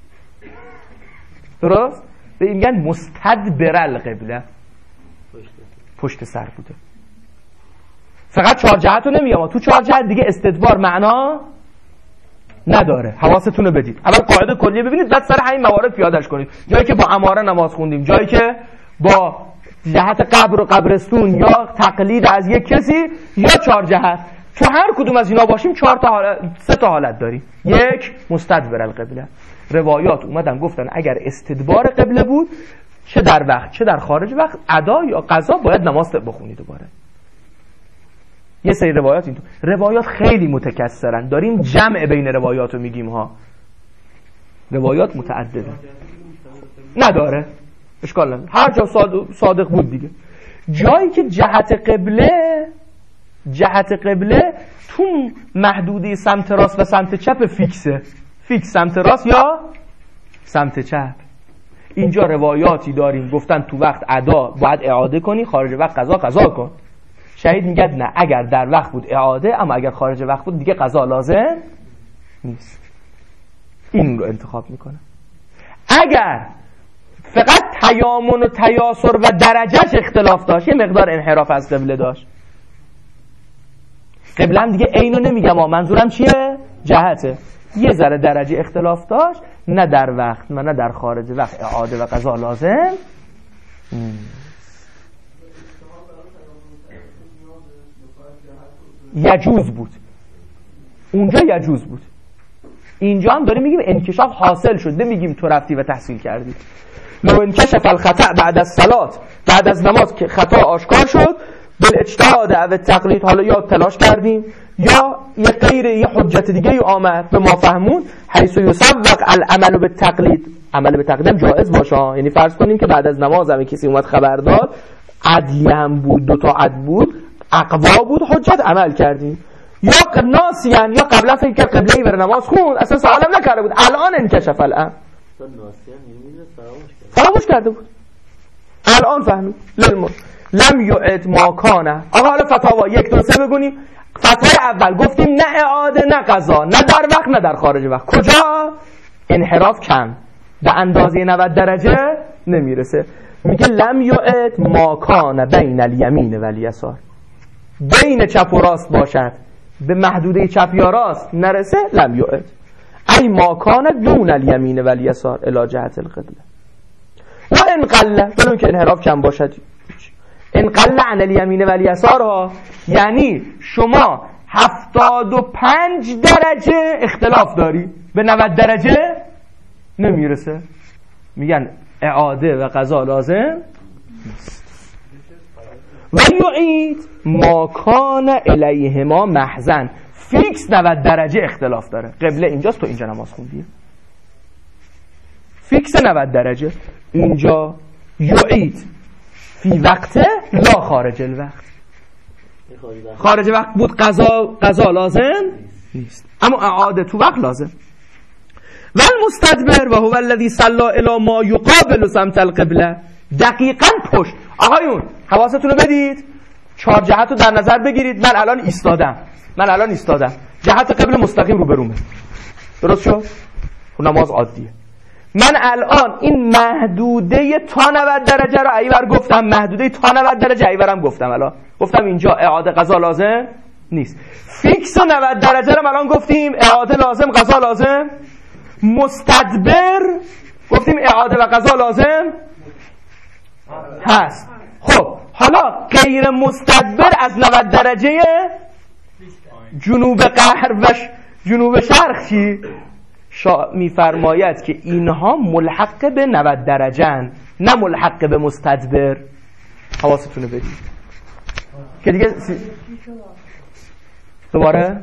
درست؟ به این میگن مستدبر القبله، پشت سر بوده. فقط 4 جهت رو نمیگم، تو 4 جهت دیگه استدبار معنا نداره. حواستون رو بدید. اول قاعده کلیه ببینید، بعد سر همین موارد پیادهش کنید. جایی که با اماره نماز خوندیم، جایی که با جهت قبر و قبرستون یا تقلید از یک کسی، یا 4 جهت. تو هر کدوم از اینا باشیم 3 تا حالت داریم. یک، مستدبر القبله. روایات اومدن گفتن اگر استدبار قبله بود، چه در وقت چه در خارج وقت، ادا یا قضا، باید نماز بخونید دوباره. یه سری روایات اینطور. روایات خیلی متکثرن، داریم جمع بین روایات رو میگیم ها. روایات متعدده. نداره اشکال نداره، هر جا صادق بود دیگه. جایی که جهت قبله تو محدوده سمت راست و سمت چپ فیکسه. فیکس سمت راست یا سمت چپ. اینجا روایاتی داریم گفتن تو وقت ادا باید اعاده کنی، خارج وقت قضا کن. شهید میگه نه، اگر در وقت بود اعاده، اما اگر خارج وقت بود دیگه قضا لازم نیست. این رو انتخاب میکنه. اگر فقط تیامن و تیاسر و درجهش اختلاف داشت، یه مقدار انحراف از قبله داشت، قبله هم دیگه اینو نمیگم، منظورم چیه؟ جهته. یه ذره درجه اختلاف داشت، نه در وقت نه در خارج وقت اعاده و قضا لازم. یجوز بود اونجا، یجوز بود. اینجا هم داریم میگیم انکشاف حاصل شد، نمیگیم تو رفتی و تحصیل کردی. لو انکشف الخطأ بعد از صلات، بعد از نماز که خطا آشکار شد، بالاجتهاد و تقلید، حالا یا تلاش کردیم یا یه غیر یه حجت دیگه آمد به ما فهمون، حیث یسوق العمل بالتقلید. عمل به تقلید هم جایز باشه. یعنی فرض کنیم که بعد از نماز هم کسی اومد خبر داد، عدلی هم بود، 2 تا عدل بود، اقوا بود، حجت عمل کردیم. یا ناسیان یا قبلا فکر کرد قبله‌ای بر نماز خون اصلا سوالم نکرده بود، الان انکشف الان فراموش کرده بود، الان فهمید. لم یعد ما کانه. آقا حالا فتاوا 1 2 3 بگونیم. فتوای اول گفتیم نه اعاده نه قضا، نه در وقت نه در خارج وقت. کجا؟ انحراف کم به اندازه 90 درجه نمیرسه. میگه لم یعد ما کان بین الیمین و الیسار، بین چپ و راست باشد به محدوده چپ یا راست نرسه لم یعد. ای ما کان دون الیمین و الیسار الی جهت القبله. و ان قل، بلون که انحراف کم باشد، ان قل عن الیمین و الیسار ها یعنی شما 75 درجه اختلاف داری به 90 درجه نمیرسه، میگن اعاده و قضا لازم و یعید ما کان الیهما محزن. فیکس 90 درجه اختلاف داره، قبله اینجاست تو اینجا نماز خوندی، فیکس 90 درجه اینجا. یعید فی وقت لا خارج الوقت، خارج وقت بود قضا لازم نیست، اما اعاده تو وقت لازم. و المستدبر و هو الذی صلی الی ما یقابل سمت القبله، دقیقاً پشت. آقایون حواستون رو بدید، 4 جهت رو در نظر بگیرید. من الان ایستادم، جهت قبله مستقیم رو برومه، درست شد؟ نماز عادیه. من الان این محدوده تا 90 درجه رو ایور گفتم، محدوده تا 90 درجه ایورم گفتم. الان گفتم اینجا اعاده قضا لازم نیست. فیکس 90 درجه رو الان گفتیم اعاده لازم قضا لازم. مستدبر گفتیم اعاده و قضا لازم هست. خب حالا غیر مستدبر از 90 درجه جنوب غرب و جنوب شرق چی؟ میفرماید که اینها ملحق به 90 درجه نه ملحق به مستدبر. حواستون رو بدید که دیگه دوباره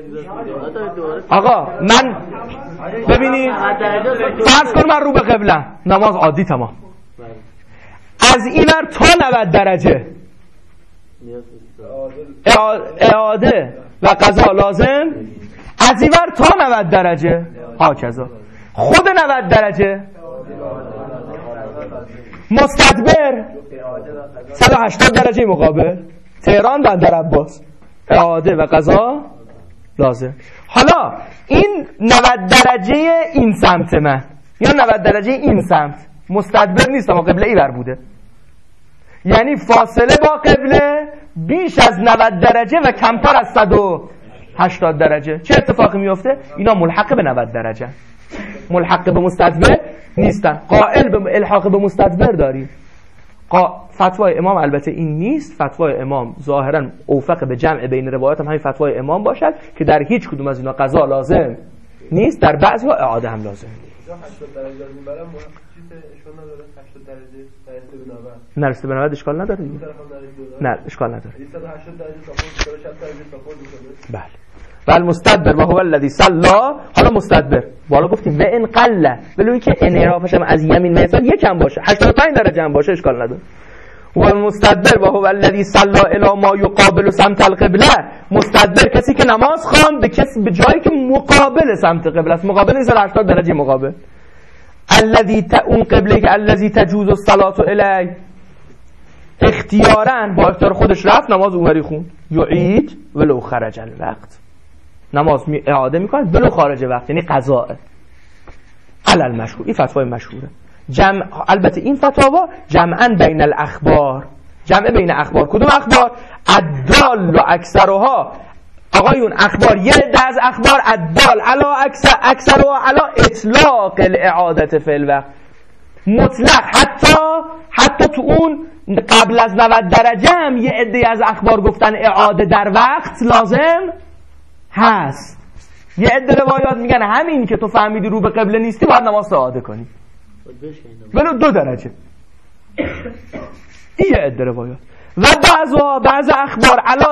آقا من ببینید فرض کن من رو به قبله، نماز عادی تمام، از این ور تا 90 درجه اعاده و قضا لازم، از این ور تا 90 درجه هاکذا. خود 90 درجه مستدبر 180 درجه مقابل تهران بندر عباس اعاده و قضا لازم. حالا این 90 درجه این سمت من یا 90 درجه این سمت مستدبر نیست اما قبله ایور بوده، یعنی فاصله با قبله بیش از 90 درجه و کمتر از 180 درجه. چه اتفاقی میفته؟ اینا ملحق به 90 درجه، ملحق به مستدبر نیستن. قائل به الحاق به مستدبر داریم. فتوای امام البته این نیست، فتوای امام ظاهرا اوفق به جمع بین روایات هم همین فتوای امام باشد که در هیچ کدوم از اینا قضا لازم نیست، در بعضی ها اعاده هم لازم.
80 درجه میبرم چیز اشکال نداره، 80 درجه
نرسته به 90 اشکال نداره. نه اشکال نداره.
180 درجه تا 160 درجه تا میشه.
بله. و المستدبر و هو الذی صلی. حالا مستدبر بالا گفتیم و ان قل، ولو که انحرافش هم از یمین مثلا یکم باشه 85 درجه هم باشه اشکال نداره. و المستدبر و هو الذی صلی الی ما یقابل سمت القبله، مستدبر کسی که نماز خواند به جایی که مقابل سمت قبله است، مقابل نیست 80 درجه مقابل. الذی اون قبله که الذی تجوز الصلاه الی، اختیاراً با اختیار خودش رفت نماز اونوری خون. یعید ولو خرج الوقت، نماز اعاده میکنه ولو خارج وقت، یعنی قضاء. علل مشهور، این فتوای مشهوره. البته این فتاوا جمعاً بین الاخبار، جمع بین اخبار. کدوم اخبار؟ الدال و اکثرها. آقایون اخبار یه عده از اخبار الدال علا اکثرها علا اطلاق الاعاده فی الوقت، مطلق. حتی تو اون قبل از 90 درجه هم یه عده از اخبار گفتن اعاده در وقت لازم هست. یه عده روایات میگن همین که تو فهمیدی رو به قبله نیستی باید نماز اعاده کنی ولو 2 درجه. این یه عده روایات. و بعض اخبار علا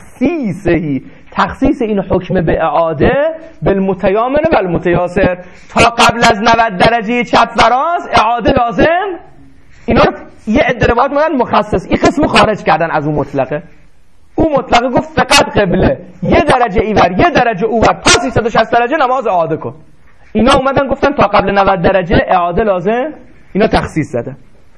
تخصیص این حکم به اعاده بالمتیامن و المتیاسر، تا قبل از 90 درجه چپ و راست اعاده لازم. اینا رو یه عده روایات میگن مخصص، این قسمو خارج کردن از اون مطلقه. اون مطلقه گفت فقط قبله یه درجه ایور یه درجه اوور تا 360 درجه نماز اعاده کن. اینا اومدن گفتن تا قبل 90 درجه اعاده لازم، اینا تخصیص زدن.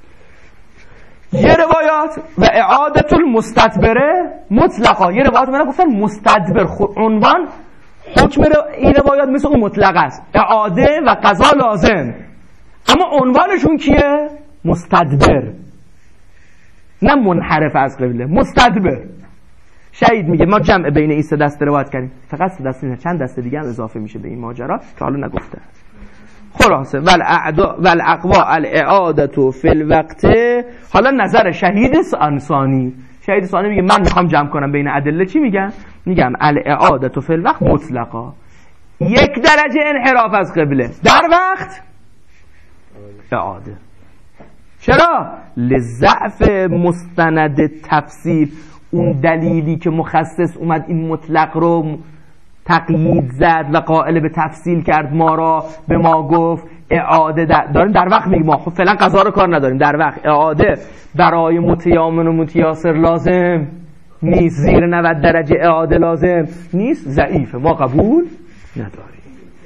یه روایات و اعادت المستدبره مطلقا، یه روایات اومدن گفتن مستدبر عنوان حکم این روایات مثل اون مطلق است، اعاده و قضا لازم، اما عنوانشون کیه؟ مستدبر، نه منحرف از قبله، مستدبر. شهید میگه ما جمع بین این 3 دسته روایت کردیم، فقط 3 دسته نه، چند دسته دیگه هم اضافه میشه به این ماجرا که حالا نگفته. خلاصه والاقوا الاعاده فی الوقت. حالا نظر شهید ثانی، شهید ثانی میگه من میخوام جمع کنم بین ادله، چی میگم؟ میگم الاعاده فی الوقت مطلقا 1 درجه انحراف از قبله در وقت اعاده. چرا؟ لضعف مستند تفسیر، اون دلیلی که مخصص اومد این مطلق رو تقیید زد و قائل به تفصیل کرد ما را، به ما گفت اعاده داریم در وقت، میگه ما خب فعلا قضا رو کار نداریم، در وقت اعاده برای متیامن و متیاسر لازم نیست، زیر 90 درجه اعاده لازم نیست، ضعیفه، ما قبول نداریم.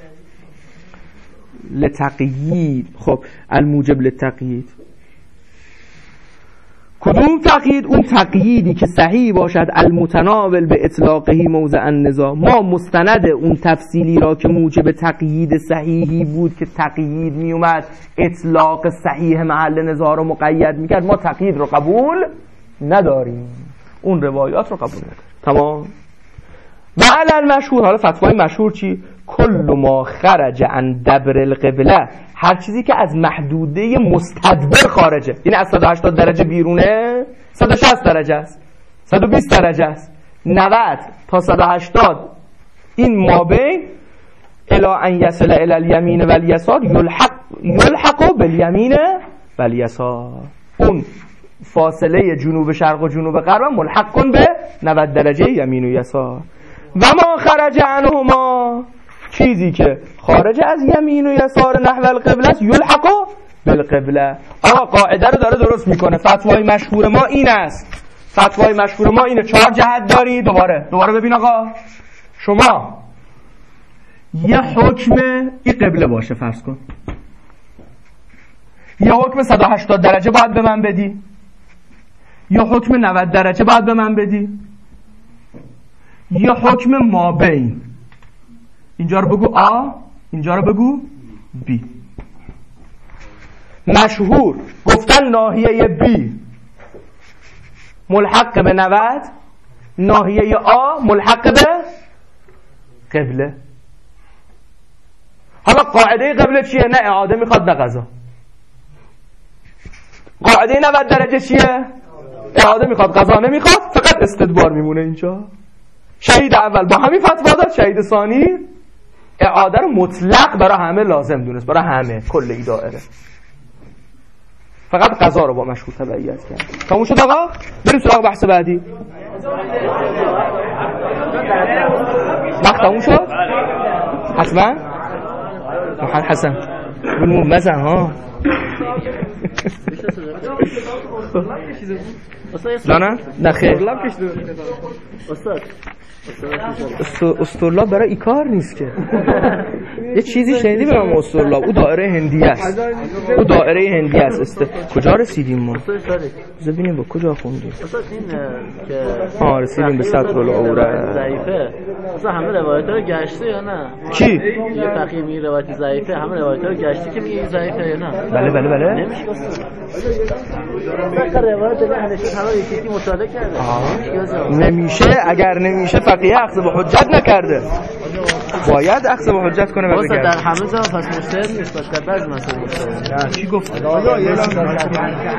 لتقیید. خب الموجب لتقیید کدوم تقیید؟ اون تقییدی که صحیح باشد المتناول به اطلاقهی موضع النزاع. ما مستند اون تفصیلی را که موجب تقیید صحیحی بود که تقیید می اومد اطلاق صحیح محل نزاع رو مقید میکرد، ما تقیید رو قبول نداریم، اون روایات رو قبول نداریم. تمام. و علی المشهور، حالا فتوای مشهور چی؟ کل ما خرج عن دبر القبله، هر چیزی که از محدوده مستدبر خارجه، یعنی از 180 درجه بیرونه، 160 درجه است، 120 درجه است، 90 تا 180 این مابین الی ان یصل الی الیمین و الیسار یلحق بالیمین و الیسار، اون فاصله جنوب شرق و جنوب غرب ملحق کن به 90 درجه یمین و یسار. و ما خرج عنهما، چیزی که خارج از یمین و یسار نحو القبله است یلحق بالقبله. آقا قاعده رو داره درست میکنه. فتوای مشهور ما این است، فتوای مشهور ما اینه، 4 جهت داری. دوباره ببین آقا، شما یه حکم این قبله باشه فرض کن، یه حکم 180 درجه باید به من بدی، یه حکم 90 درجه باید به من بدی، یه حکم مابین، اینجا رو بگو آ، اینجا رو بگو بی. مشهور گفتن ناحیه بی ملحق به 90، ناحیه آ ملحق به قبله. حالا قاعده قبله چیه؟ نه اعاده میخواد نه قضا. قاعده 90 درجه چیه؟ اعاده میخواد قضا نمیخواد، فقط استدبار میمونه اینجا. شهید اول با همین فتوا داد، شهید ثانی اعاده رو مطلق برای همه لازم دونست، برای همه کل ای دائره، فقط قضا رو با مشهور تبعیت کرد. تموم شد آقا؟ بریم سراغ بحث بعدی. وقت تموم شد؟ حتما؟ محمد حسن بلمون مزن ها نه نه خیر استرلاب برای ای کار نیست که. یه چیزی شنیدی به نام استرلاب، او دایره هندی است، او دایره هندی است. کجا رسیدیم ما؟ ببینیم با کجا خوندیم. ها رسیدیم به سطر العوره.
ضعیفه اصلا همه روایت رو گشته یا نه؟
کی؟
یه فقیه می روایت ضعیفه همه روایت رو گشته که میگه ضعیفه یا نه؟
بله
نمیشه اصلا روایت نه نشه همه یکی مطالعه کرده.
نمیشه، اگر نمیشه فقیه اخذ به حجت نکرده، باید اخذ به حجت کنه.
واسه در همه جا پس مجتهد نیست، پس در بعض مسائل مجتهد.
چی گفت؟